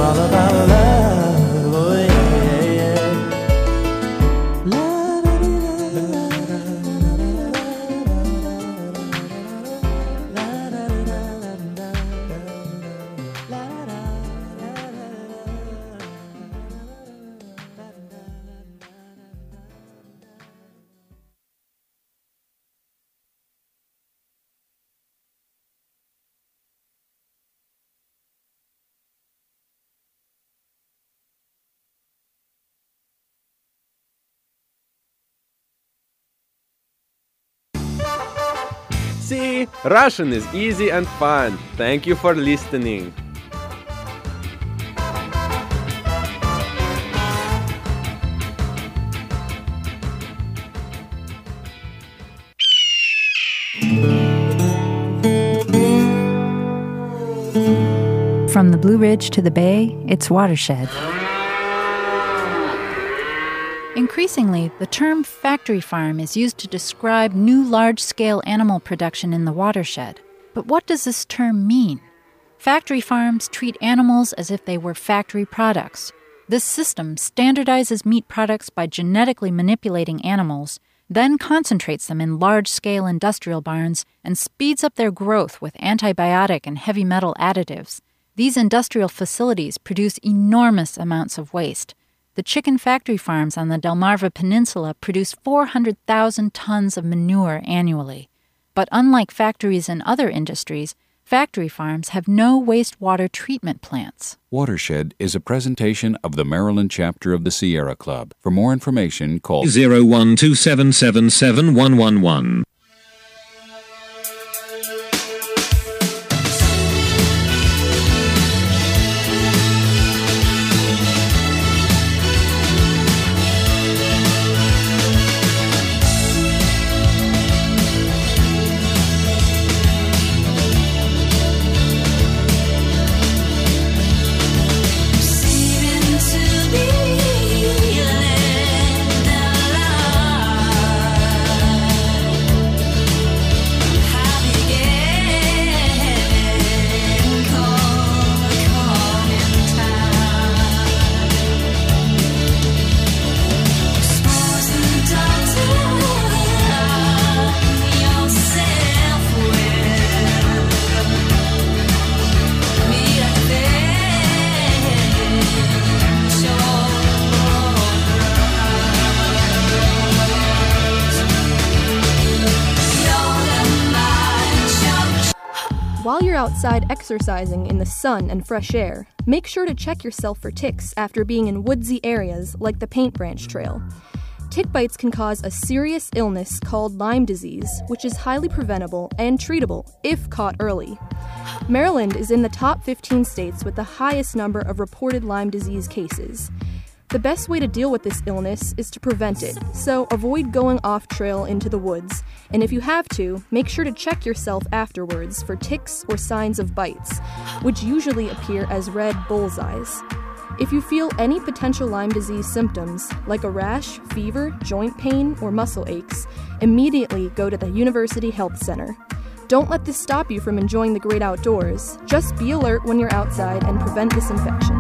all about love. Oh yeah. See, Russian is easy and fun. Thank you for listening. From the Blue Ridge to the Bay, it's Watershed. Increasingly, the term factory farm is used to describe new large-scale animal production in the watershed. But what does this term mean? Factory farms treat animals as if they were factory products. This system standardizes meat products by genetically manipulating animals, then concentrates them in large-scale industrial barns and speeds up their growth with antibiotic and heavy metal additives. These industrial facilities produce enormous amounts of waste. The chicken factory farms on the Delmarva Peninsula produce 400,000 tons of manure annually. But unlike factories in other industries, factory farms have no wastewater treatment plants. Watershed is a presentation of the Maryland chapter of the Sierra Club. For more information, call 012777111. While you're outside exercising in the sun and fresh air, make sure to check yourself for ticks after being in woodsy areas like the Paint Branch Trail. Tick bites can cause a serious illness called Lyme disease, which is highly preventable and treatable if caught early. Maryland is in the top 15 states with the highest number of reported Lyme disease cases. The best way to deal with this illness is to prevent it, so avoid going off trail into the woods, and if you have to, make sure to check yourself afterwards for ticks or signs of bites, which usually appear as red bullseyes. If you feel any potential Lyme disease symptoms, like a rash, fever, joint pain, or muscle aches, immediately go to the University Health Center. Don't let this stop you from enjoying the great outdoors. Just be alert when you're outside and prevent this infection.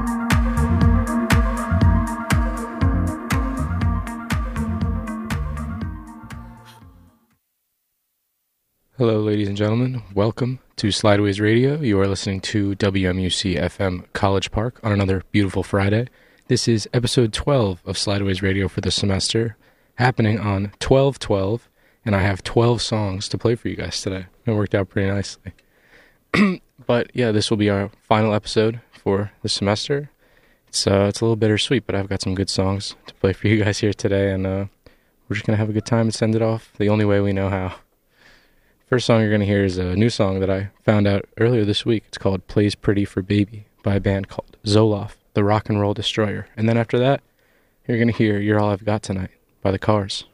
Hello, ladies and gentlemen. Welcome to Slideways Radio. You are listening to WMUC-FM College Park on another beautiful Friday. This is episode 12 of Slideways Radio for the semester, happening on 12/12, and I have 12 songs to play for you guys today. It worked out pretty nicely. But yeah, this will be our final episode for the semester. It's a little bittersweet, but I've got some good songs to play for you guys here today, and we're just going to have a good time and send it off the only way we know how. First song you're going to hear is a new song that I found out earlier this week. It's called Plays Pretty for Baby by a band called Zoloft, the Rock and Roll Destroyer. And then after that, you're going to hear You're All I've Got Tonight by the Cars.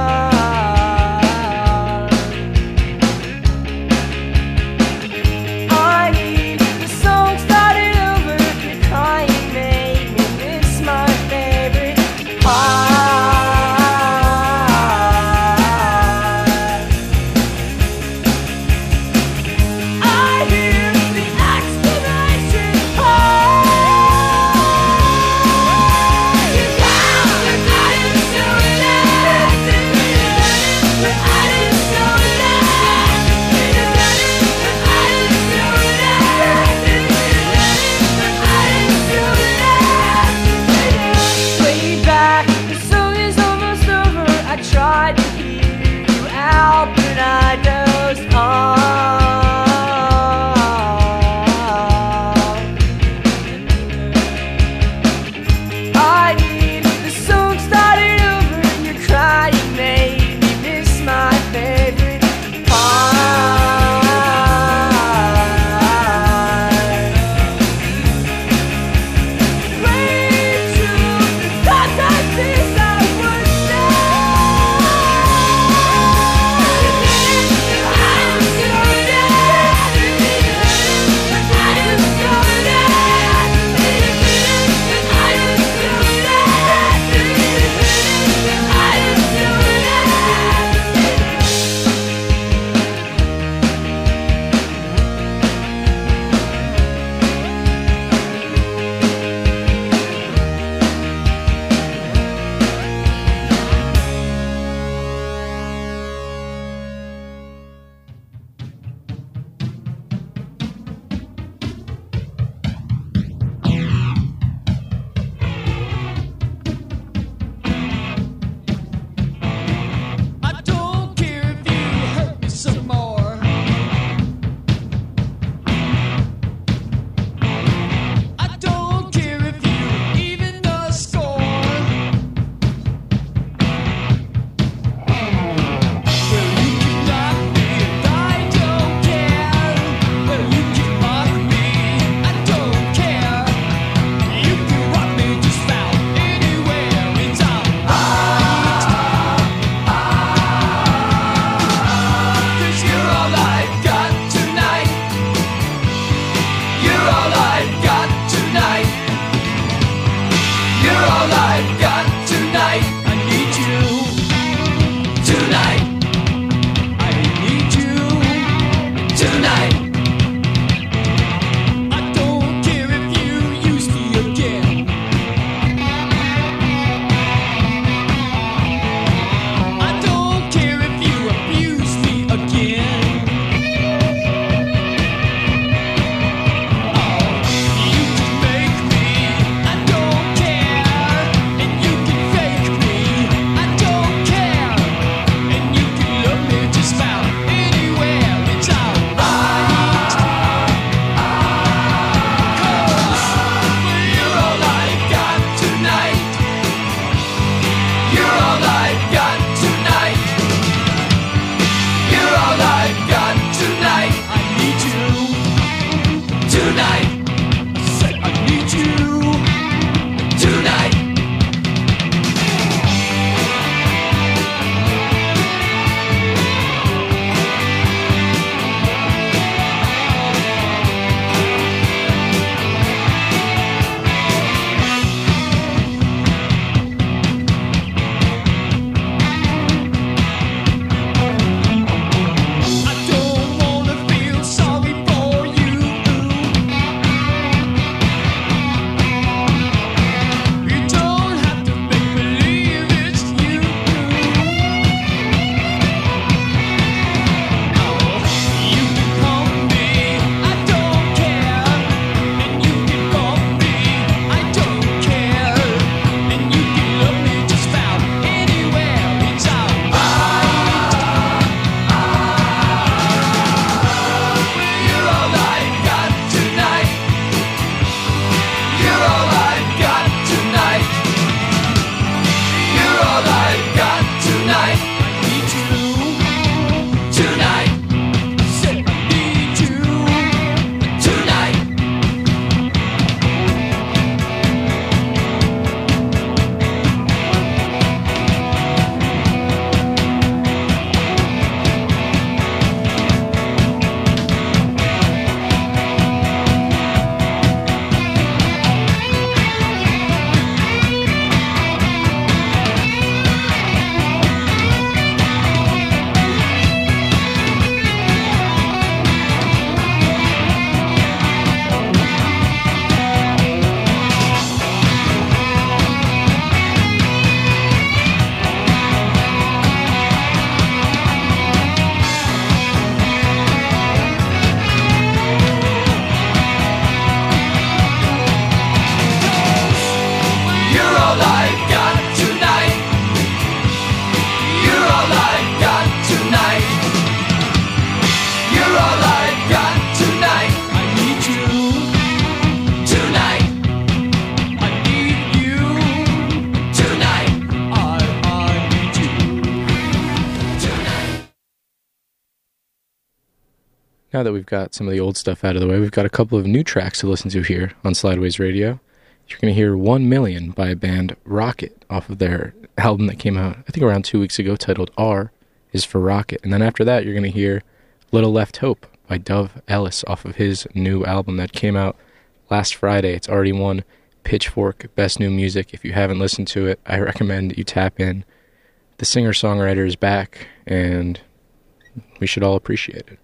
Oh Now that we've got some of the old stuff out of the way, we've got a couple of new tracks to listen to here on Slideways Radio. You're going to hear 1 Million by a band Rocket off of their album that came out, I think, around 2 weeks ago, titled R is for Rocket. And then after that, you're going to hear Little Left Hope by Dove Ellis off of his new album that came out last Friday. It's already won Pitchfork Best New Music. If you haven't listened to it, I recommend you tap in. The singer-songwriter is back, and we should all appreciate it.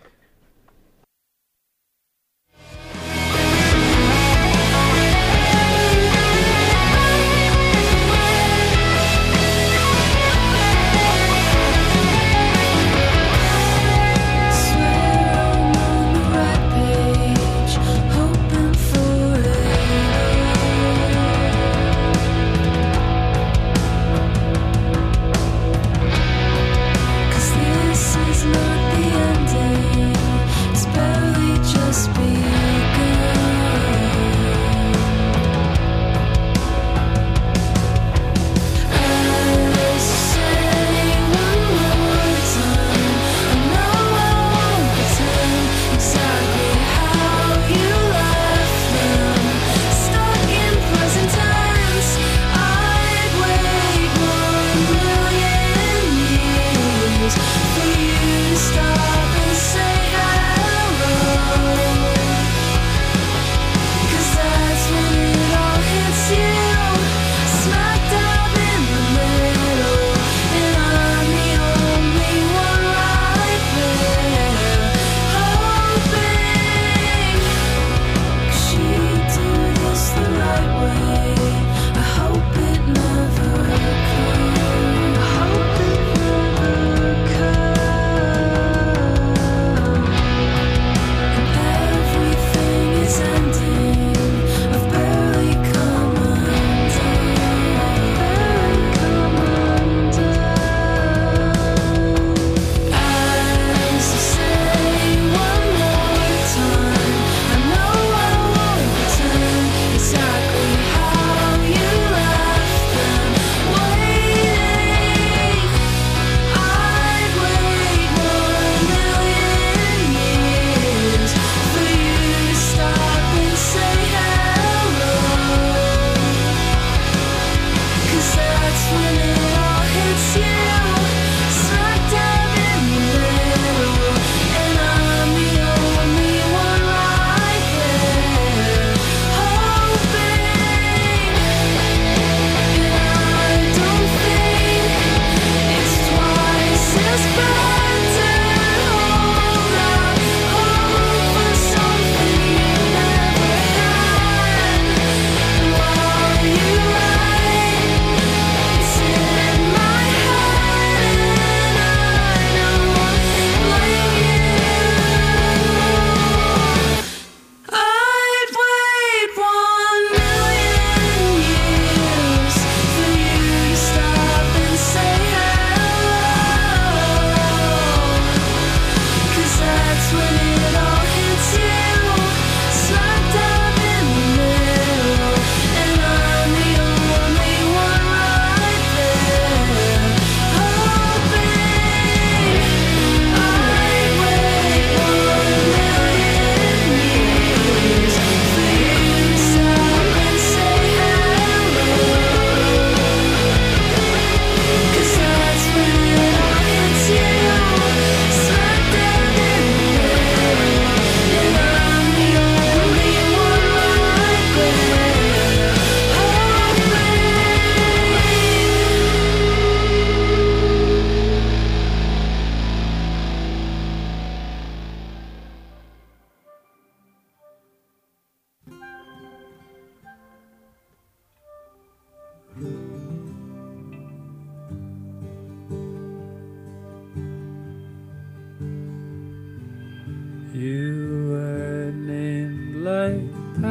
You were named like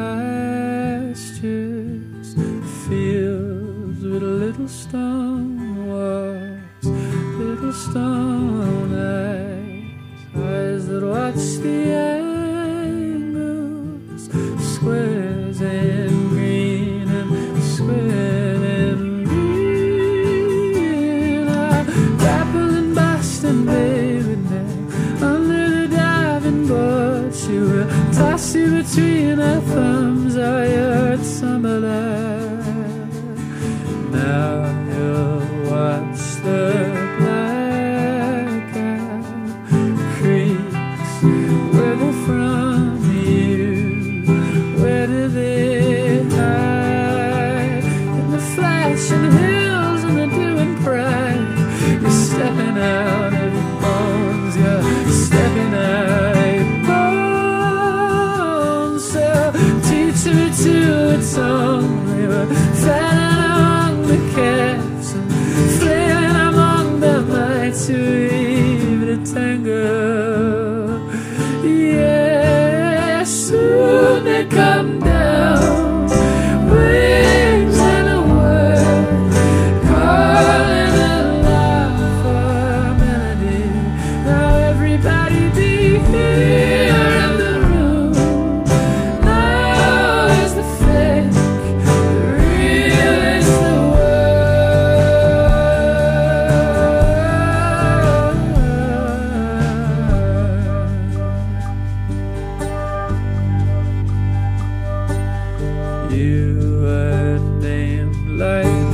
pastures, fields with little stone walls, little stone eyes that watch the angles, squares and green and square and green. I grapple and bust and baby now under the diving you, we'll toss you between our thumbs. Oh, you're Summerland. Now you'll watch the blackout creeks. Where they're from you, where do they hide? In the flashing hills and the dew and pride. You're stepping out of your bones, you're stepping out of your bones. So teach me to its only we're flying among the caps and flailing among the lights to weave the tango. Yeah, soon they come down, wings and a word, calling aloud for melody. Now everybody be here in the room. Now is the fake, the real is the word. You were named like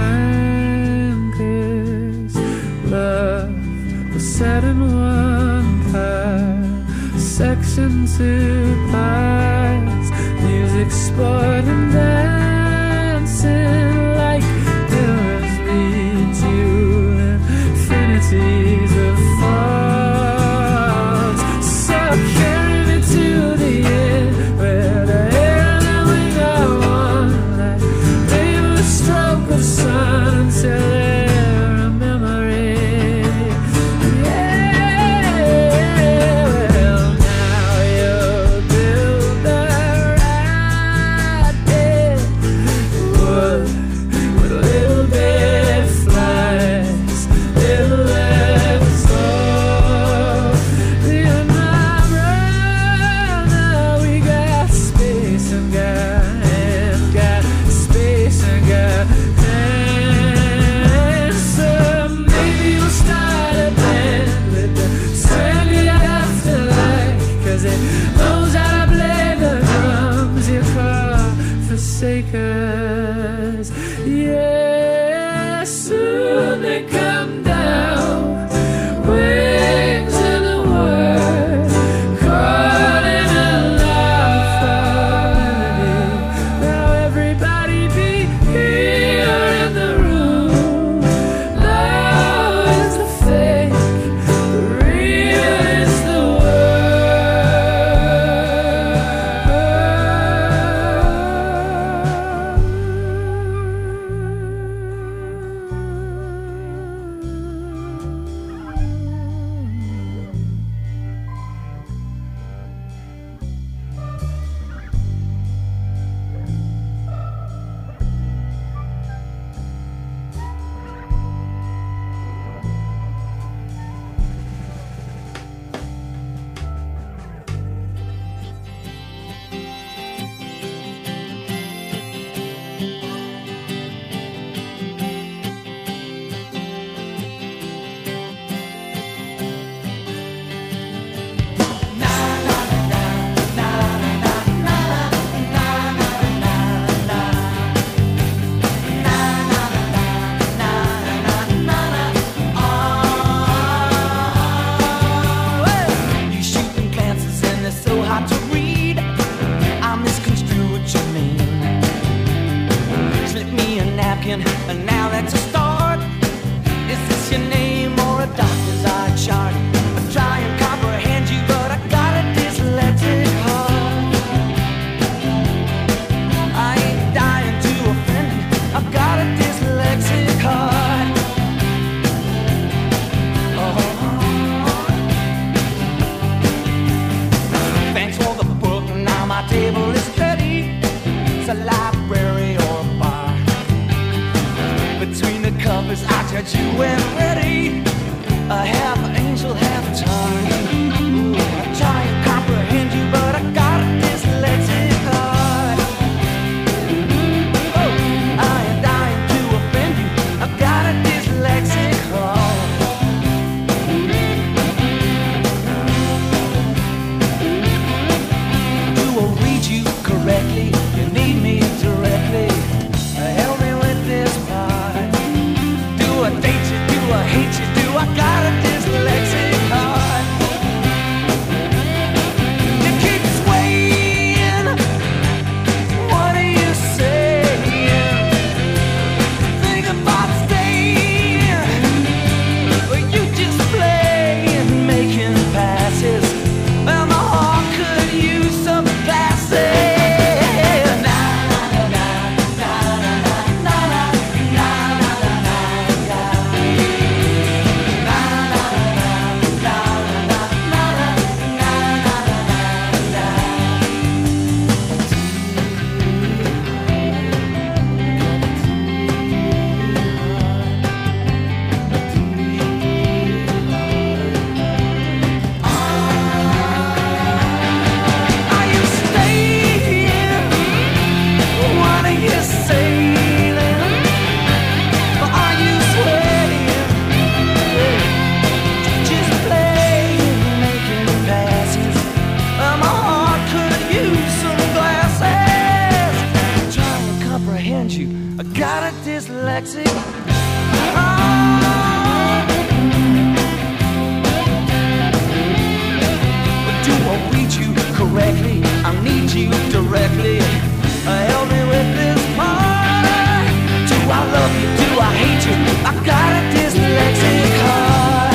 bankers. Love was set in one pile, section 2 piles. Music, sport, and dancing like mirrors lead you infinities of falls. So carry me to the end where the air and the wing are one, like maybe a stroke of sun until they're a memory. Yeah, well now you'll build the right bed, wood with little bed flies, little left soul. Leave my brother, we got space and got space and got hands. So maybe you'll start a band with the sound you have to like, 'cause it knows how to play the drums you call forsakers. Yeah, soon they come down, wings and a word, calling aloud for melody. Now everybody be here in the room. Love is the fake, the real is the that you went ready, a half angel, half tongue. Ooh, I try and comprehend you, but I got a dyslexic heart. Oh, I am dying to offend you, I got a dyslexic heart. dyslexic. Do I read you correctly? I need you directly. Help me with this part. Do I love you? Do I hate you? I got a dyslexic heart.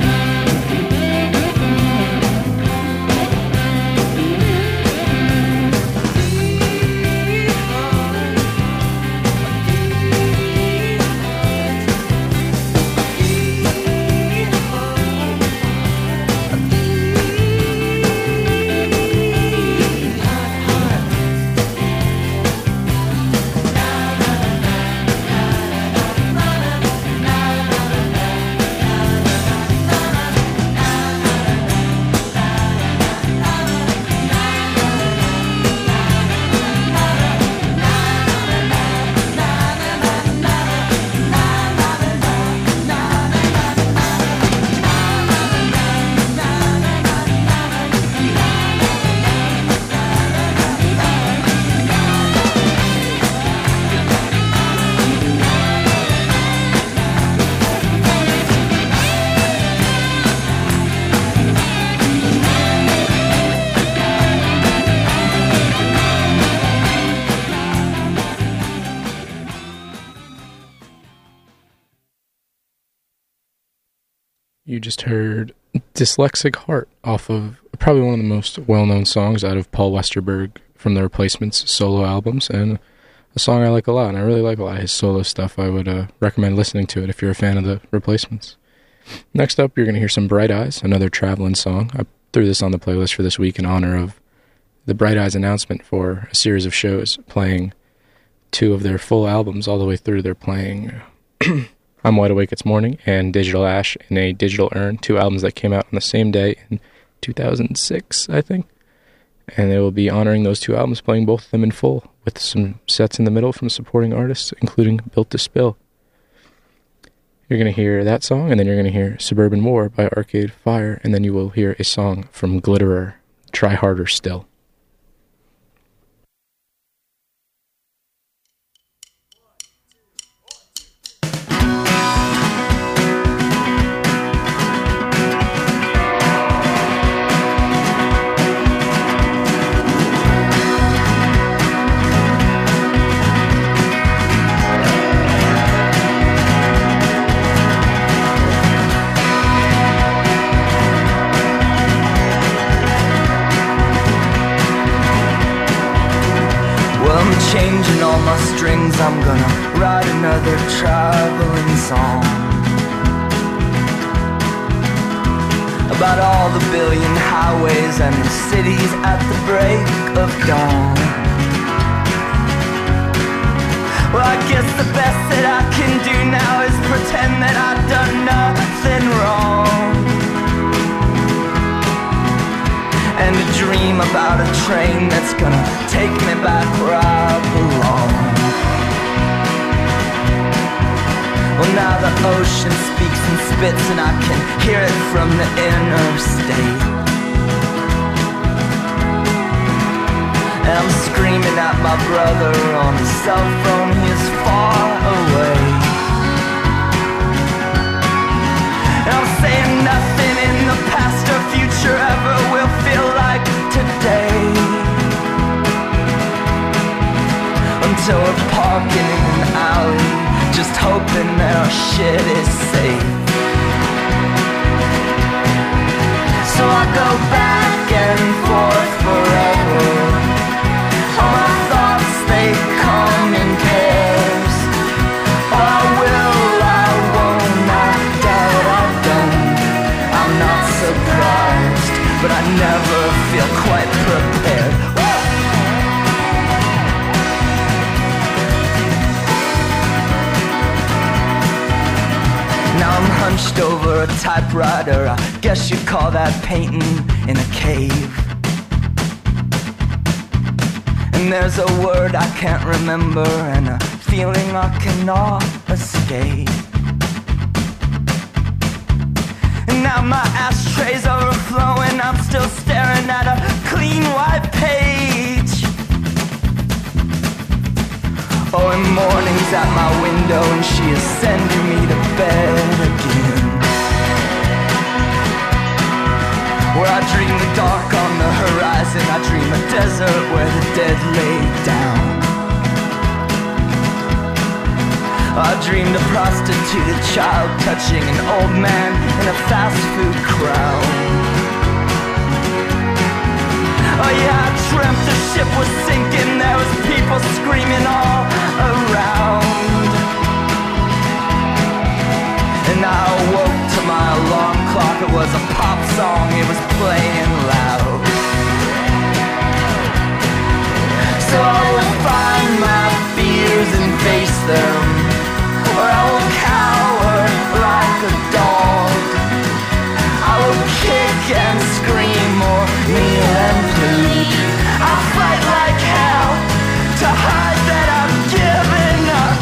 You just heard Dyslexic Heart off of probably one of the most well-known songs out of Paul Westerberg from the Replacements solo albums, and a song I like a lot, and I really like a lot of his solo stuff. I would recommend listening to it if you're a fan of the Replacements. Next up, you're going to hear some Bright Eyes, another traveling song. I threw this on the playlist for this week in honor of the Bright Eyes announcement for a series of shows playing two of their full albums all the way through. They're playing I'm Wide Awake It's Morning and Digital Ash in a Digital Urn, two albums that came out on the same day in 2006, I think. And they will be honoring those two albums, playing both of them in full, with some sets in the middle from supporting artists, including Built to Spill. You're going to hear that song, and then you're going to hear Suburban War by Arcade Fire, and then you will hear a song from Glitterer, Try Harder Still. Changing all my strings, I'm gonna write another traveling song about all the billion highways and the cities at the break of dawn. Well, I guess the best that I can do now is pretend that I've done nothing wrong, and to dream about a train that's gonna take me back where I belong. Well, now the ocean speaks and spits, and I can hear it from the interstate. And I'm screaming at my brother on his cell phone, he is far away. And I'm saying nothing in the past or future ever will feel like today, until we're parking in an alley, just hoping that our shit is safe. So I go back and forth forever. All my thoughts, they come in pairs. I will, I won't, I doubt I don't. I'm not surprised, but I never feel quite prepared. Now I'm hunched over a typewriter, I guess you'd call that painting in a cave. And there's a word I can't remember and a feeling I cannot escape. And now my ashtray's overflowing, I'm still staring at a clean white page. Oh, in mornings at my window and she is sending me to bed again. Where I dream the dark on the horizon, I dream a desert where the dead lay down. I dreamed a prostituted child touching an old man in a fast food crowd. Oh yeah, I dreamt the ship was sinking, there was people screaming all around. And I awoke to my alarm clock, it was a pop song, it was playing loud. So I will find my fears and face them, or I will cower like a dog. I will kick and scream or kneel and plead. I'll fight like hell to hide that I'm giving up.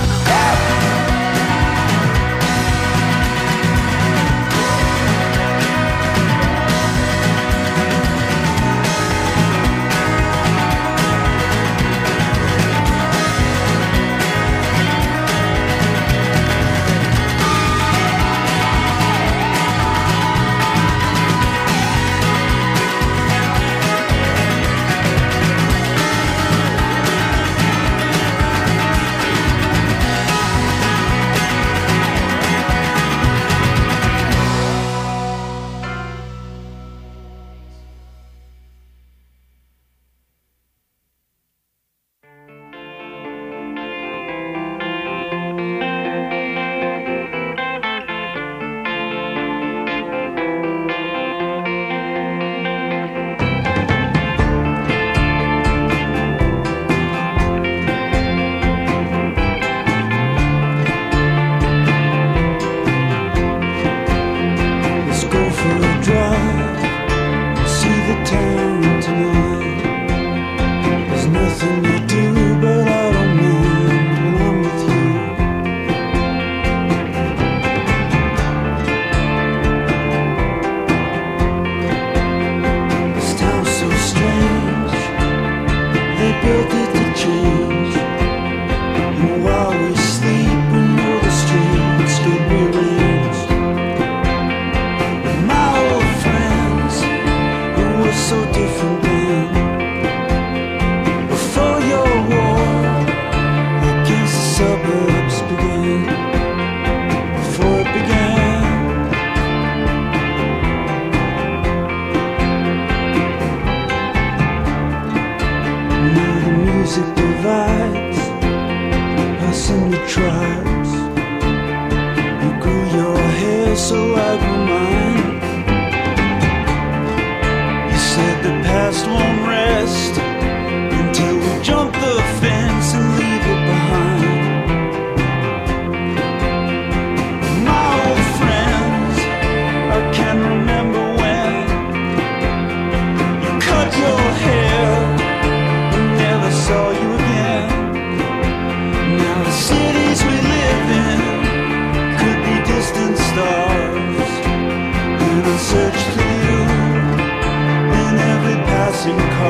Search for you in every passing car.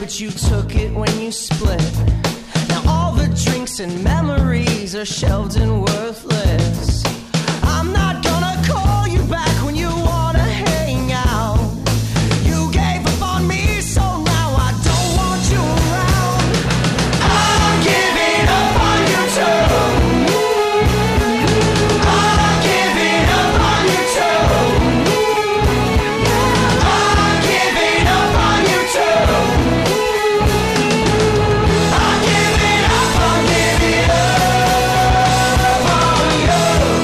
that you took it when you split. Now all the drinks and memories are shelved and worthless. I'm not gonna call you back when you wanna hang out. You gave up on me, so now I don't want you around. I'm giving up on you too. I'm giving up on you too. I'm giving up on you too. I'm giving up on you.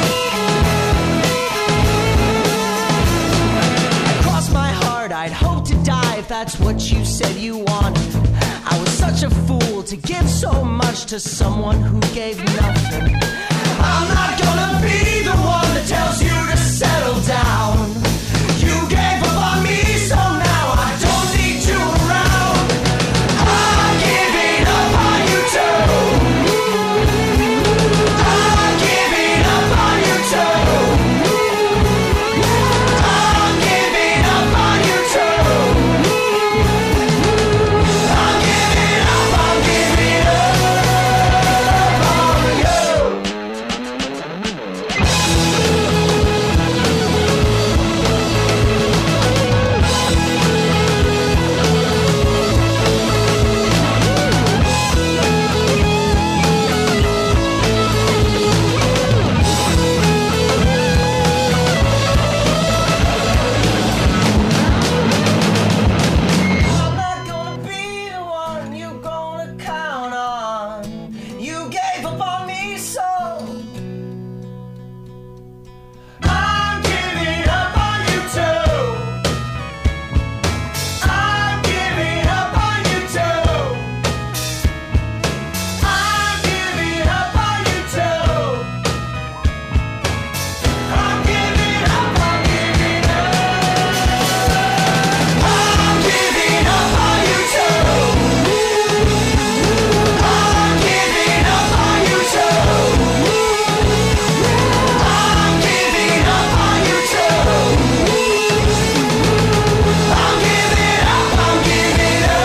Across my heart, I'd hope to die if that's what you said you wanted. I was such a fool to give so much to someone who gave nothing. I'm not gonna be the one that tells you to settle down. You gave up on me, so now I don't need you around. I'm giving up on you too. I'm giving up on you too. I'm giving up on you too. I'm giving up on you. I'm not gonna be the one you're gonna count on. You gave up on me, so I'm giving up on you too. I'm giving up on you too. I'm giving up on you too. I'm giving up, I'm giving up. I'm giving up on you too. I'm giving up on you too. I'm giving up on you too. I'm giving up, I'm giving up.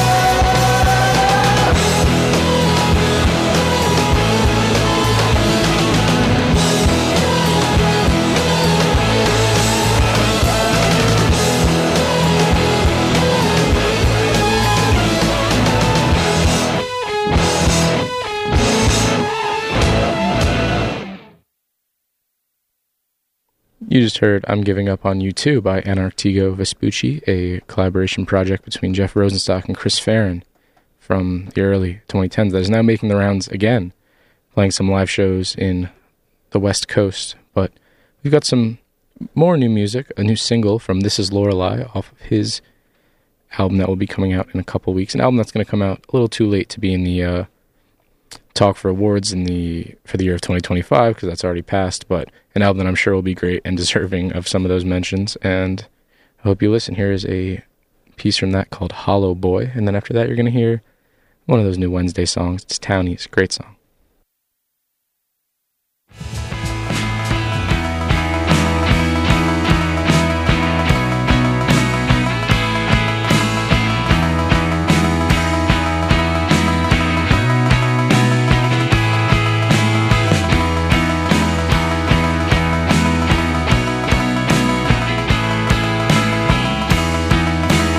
You just heard I'm Giving Up on You Too by Anartigo Vespucci, a collaboration project between Jeff Rosenstock and Chris Farron from the early 2010s that is now making the rounds again, playing some live shows in the West Coast. But we've got some more new music, a new single from This Is Lorelei off of his album that will be coming out in a couple weeks, an album that's going to come out a little too late to be in the talk for awards for the year of 2025, because that's already passed, but an album that I'm sure will be great and deserving of some of those mentions, and I hope you listen. Here is a piece from that called Hollow Boy, and then after that you're going to hear one of those new Wednesday songs. It's Townies, great song.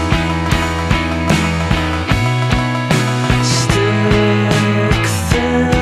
Stick thin.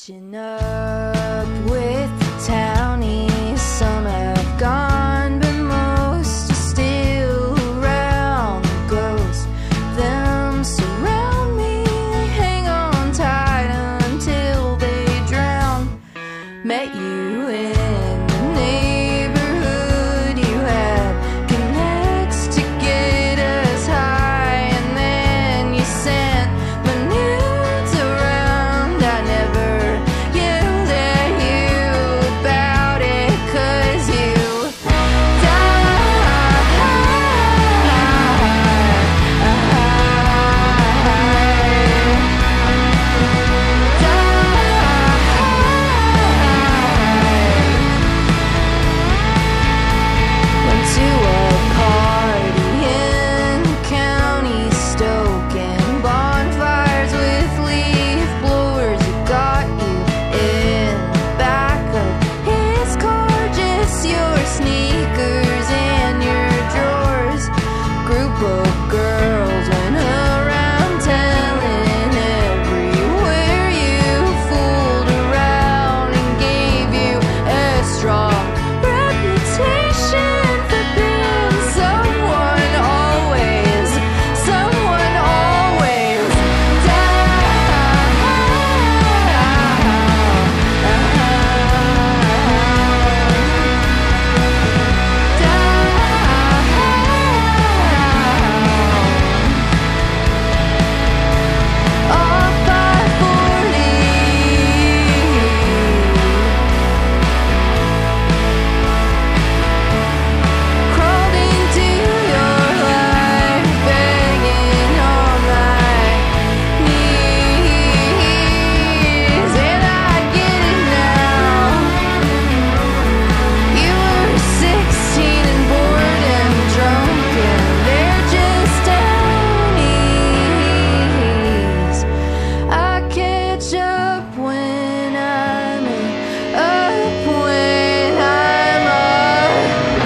Catching up with the townies, some have gone, but most are still around. The ghosts of them surround me, they hang on tight until they drown. Met you in the neighborhood, you had connects to get us high, and then you sent my nudes around. I never yelled at you about it, 'cause you went to a party in the county, stoking bonfires with leaf blowers. It got you in the back of his car, just your sneakers and your drawers. Group of girls went around telling everywhere you fooled around and gave you a strong reputation for being someone always off by 40. Crawled into your life, begging on my knees, and I get it now. You were 16 and bored and drunk, and they're just townies. I catch up when I'm up, when I'm up.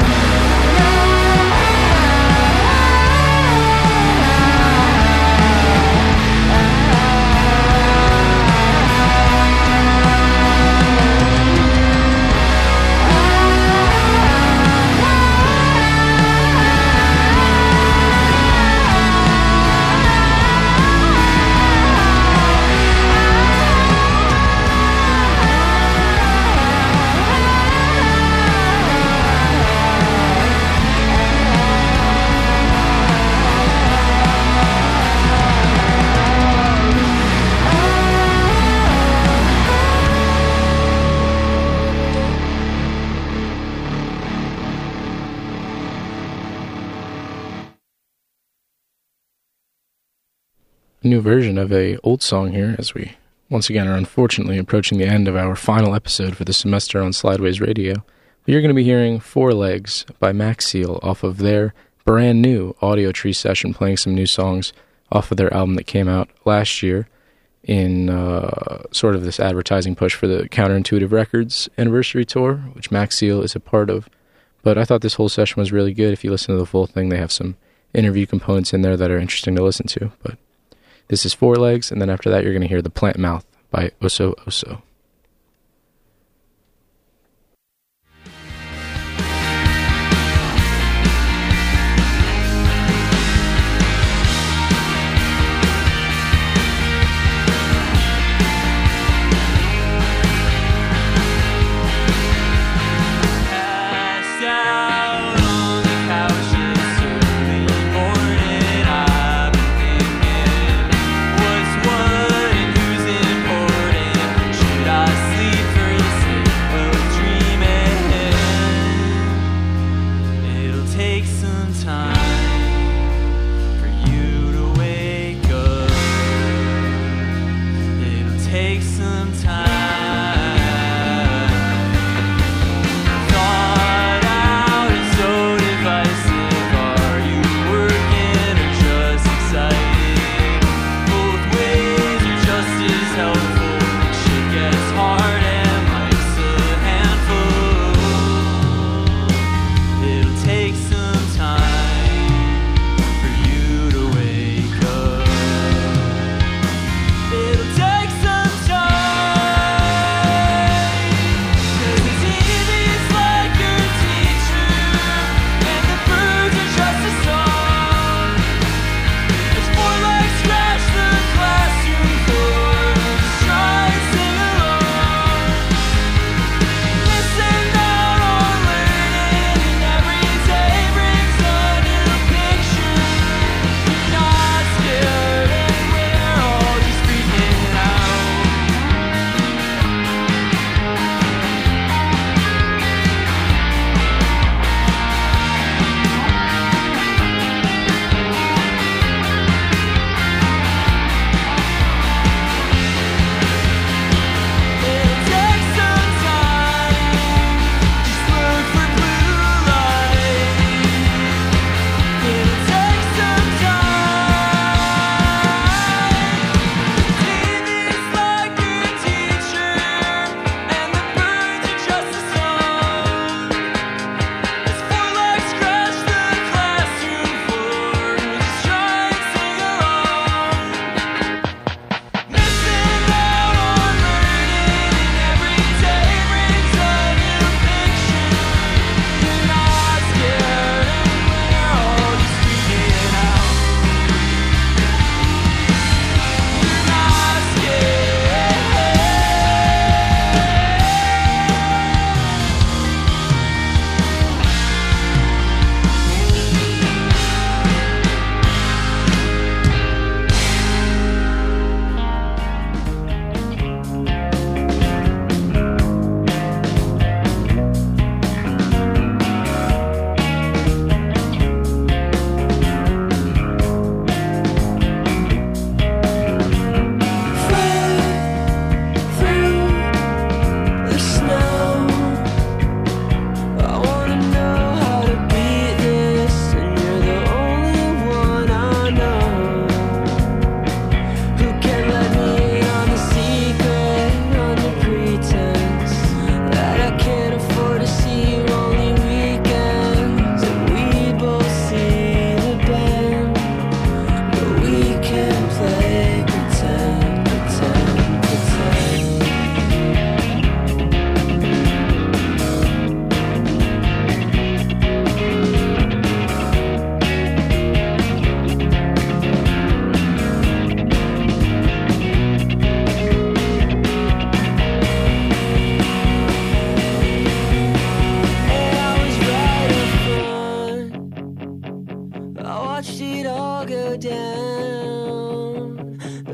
A new version of a old song here, as we once again are unfortunately approaching the end of our final episode for the semester on Slideways Radio. But you're going to be hearing Four Legs by Max Seal off of their brand new Audio Tree session, playing some new songs off of their album that came out last year in sort of this advertising push for the Counterintuitive Records anniversary tour, which Max Seal is a part of. But I thought this whole session was really good. If you listen to the full thing, they have some interview components in there that are interesting to listen to. But this is Four Legs, and then after that you're going to hear The Plant Mouth by Oso Oso. Passed out on the couches early morning, I've been thinking, what's what and who's important? Should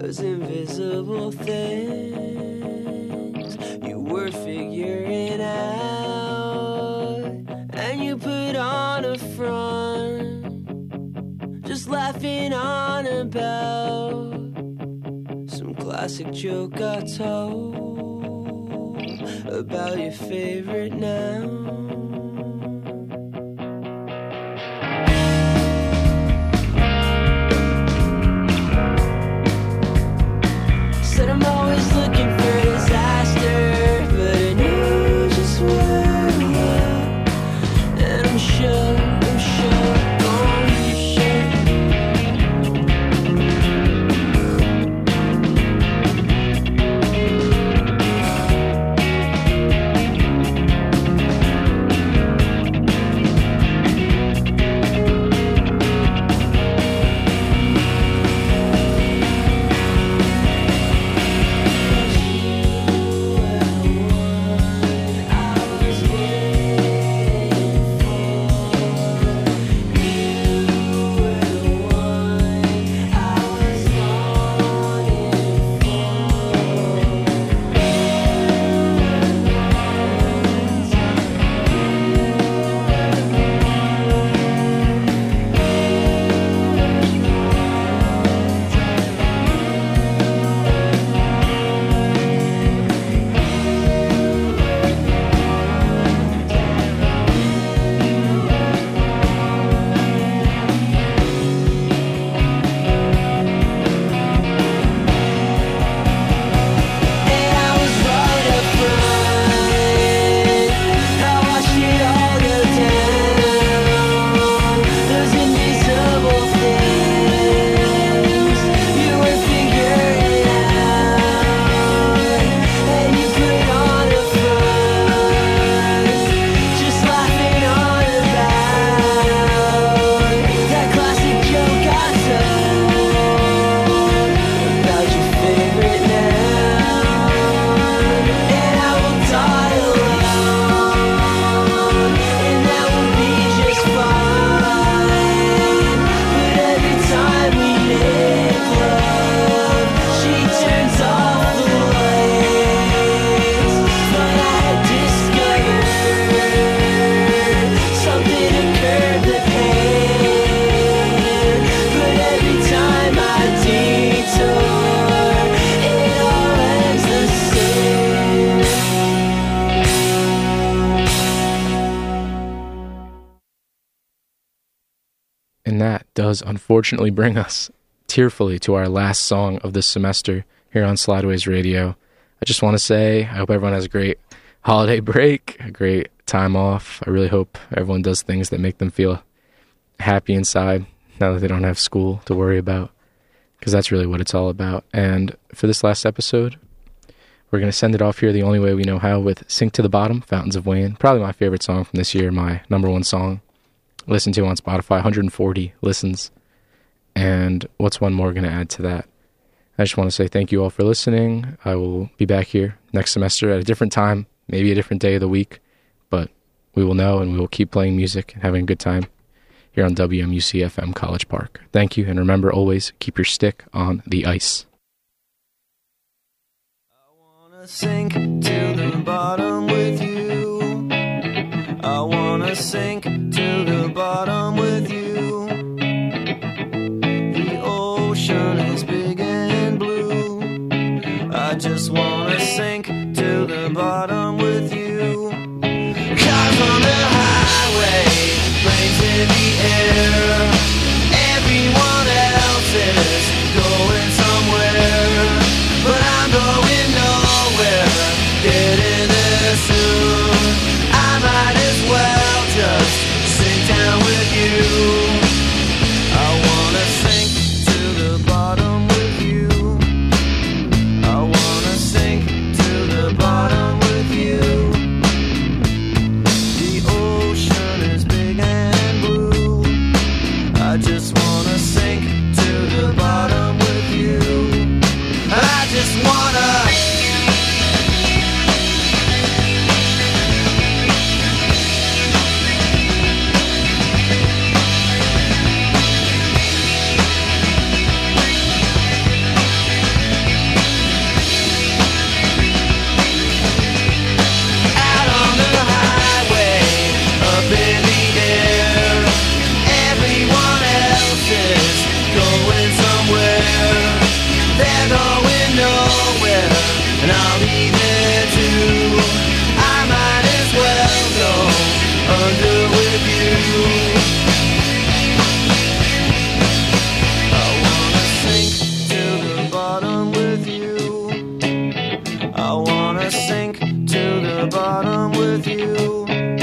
those invisible things you were figuring out, and you put on a front, just laughing on about some classic joke I told about your favorite noun. Said I'm always looking for disaster, but I knew just where we were, and I'm sure, I'm sure. And that does unfortunately bring us tearfully to our last song of this semester here on Slideways Radio. I just want to say, I hope everyone has a great holiday break, a great time off. I really hope everyone does things that make them feel happy inside now that they don't have school to worry about, because that's really what it's all about. And for this last episode, we're going to send it off here the only way we know how with Sink to the Bottom, Fountains of Wayne. Probably my favorite song from this year, my number one song. Listened to on Spotify, 140 listens. And what's one more going to add to that? I just want to say thank you all for listening. I will be back here next semester at a different time, maybe a different day of the week, but we will know, and we will keep playing music and having a good time here on WMUC FM College Park. Thank you, and remember always, keep your stick on the ice. I wanna sink to the bottom with you. I wanna sink to the bottom with you. The ocean is big and blue. I just wanna sink to the bottom with you. Cars on the highway, planes in the air. Everyone else is going somewhere, but I'm going nowhere. Getting there soon. I might as well just sink down with you. I wanna sink to the bottom with you. I wanna sink to the They're going nowhere, and I'll be there too. I might as well go under with you. I wanna sink to the bottom with you. I wanna sink to the bottom with you.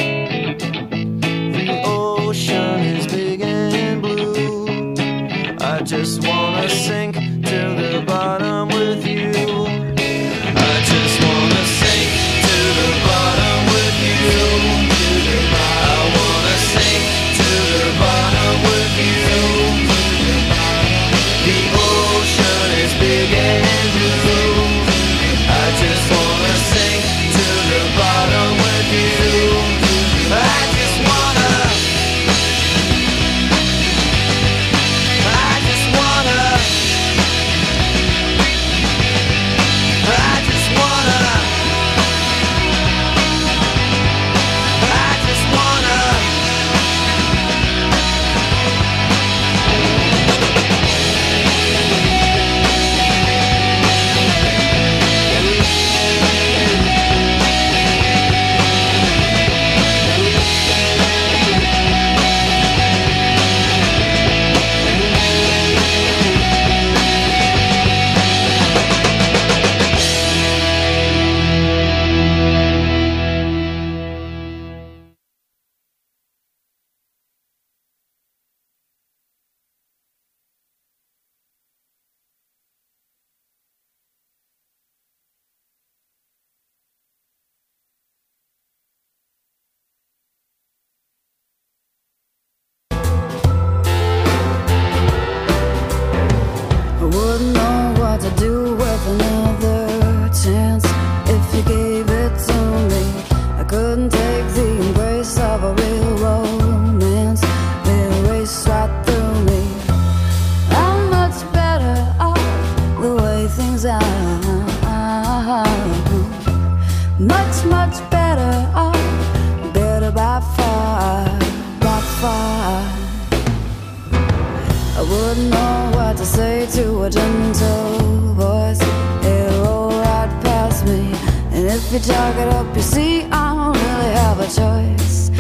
The ocean is big and blue. I just wanna sink to the bottom with you. I just wanna sink to the bottom with you. I wanna sink to the bottom with you. The ocean is big and blue. I just wanna sink to the bottom with you. I just wanna If you talk it up, you see I don't really have a choice.